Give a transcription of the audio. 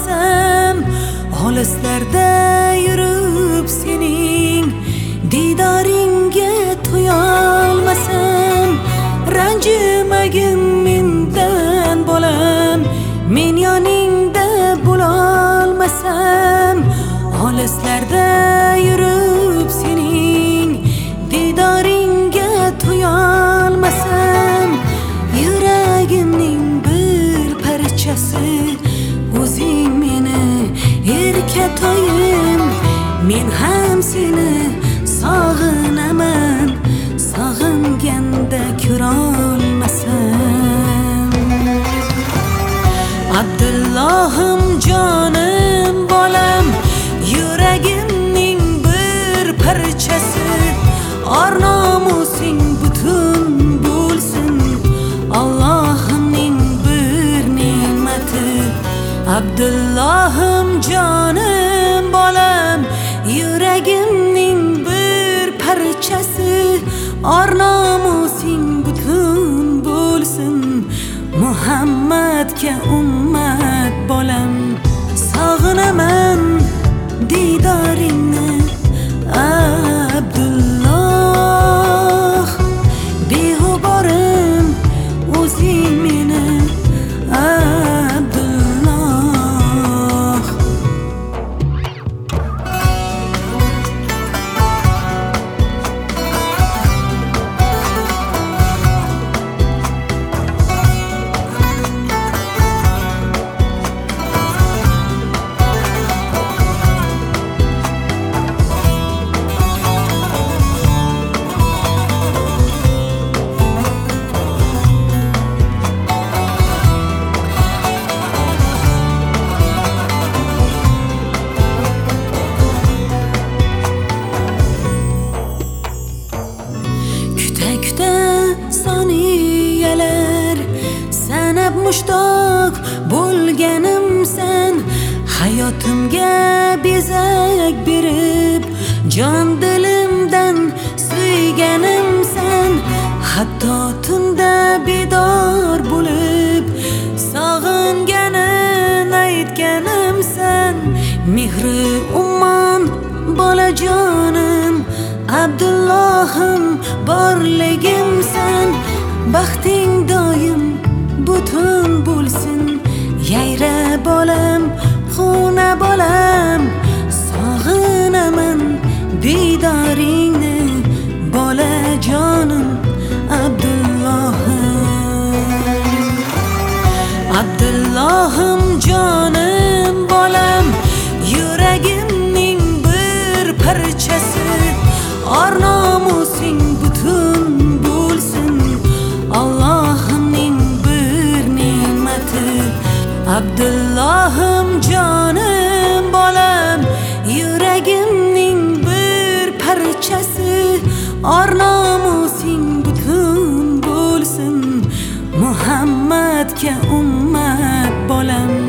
olmasam, olislarda yurib sening didoringga to'ya olmasam, ranjimagin mendan bolam, men yoningda bo'la olmasam, olislarda yurib sening didoringga to'ya olmasam, yuragimning bir parchasi o'zing meni erkatoyim, men ham seni sog'inaman, sog'inganda ko'rolmasam. Abdullohim jonim bolam, yuragimning bir parchasi, or nomusing butun bo'lsin, Allohimning bir ne'mati. Abdullohim jonim bolam, yuragimning bir parchasi, or nomusing butun bo'lsin, Muhammadga ummat bolam, sog'inaman didoringni Abdulloh, beg'uborim o'zing meni Abdulloh. Soniyalar sanab mushtoq bo'lganim sen, hayotimga bezak berib, jon dilimdan suyganim sen, hatto tunda bedor bo'lib sog'inganin aytganim sen, mehri ummon bolajonim Abdullohim borligim sen, baxting doim butun bo'lsin, yayra bolam, xona bolam, sog'inaman didoringni bolajonim Abdullohim. Abdullohim jonim bolam, yuragimning bir parchasi, or nomusing butun bo'lsin, Allohimning bir ne'mati. Abdullohim jonim bolam, yuragimning bir parchasi, or nomusing butun bo'lsin, Muhammadga ummat bolam.